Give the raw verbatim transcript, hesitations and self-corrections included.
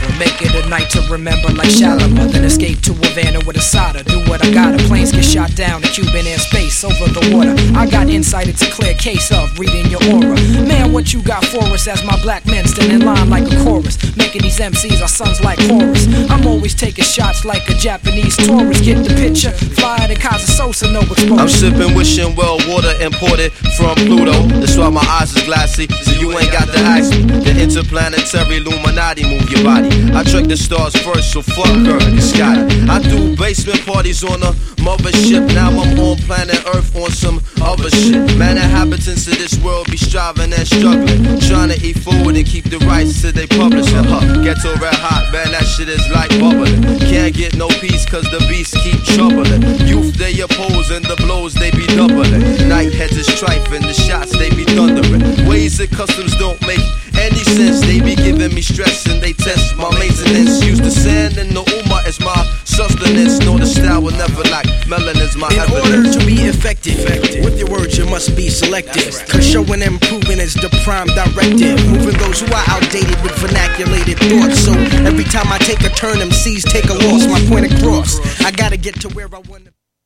Make it a night to remember like Shalimar. Then escape to Havana with a soda. Do what I gotta. Planes get shot down in Cuban airspace over the water. I got insight, it's a clear case of reading your aura. Man, what you got for us as my black men stand in line like a chorus, making these M Cs our sons like Horus. I'm always taking shots like a Japanese tourist. Get the picture, fly to Casa Sosa, no exposure. I'm sipping, wishing well water imported from Pluto. That's why my eyes is glassy, so you ain't got to ask me. The interplanetary Illuminati move your body. I track the stars first, so fuck her, it's Scotty. I do basement parties on a mothership. Now I'm on planet Earth on some other shit. Man, inhabitants of this world be striving and struggling, trying to eat food and keep the rights till they publish it. Huh. Ghetto red hot, man, that shit is like bubbling. Can't get no peace cause the beasts keep troubling. Youth they oppose and the blows they be doubling. Night heads is trifling, the shots they be thundering. Ways and customs don't make any sense. They be giving me stress and they test my maintenance. Use the sand and the Uma as my sustenance. Know the style will never lack, melanin's my In evidence. order to be effective, with your words you must be selective. Cause showing and proving is the prime directive. Moving those who are outdated with vernaculated thoughts. So every time I take a turn, M Cs take a loss. My point across, I gotta get to where I wanna be.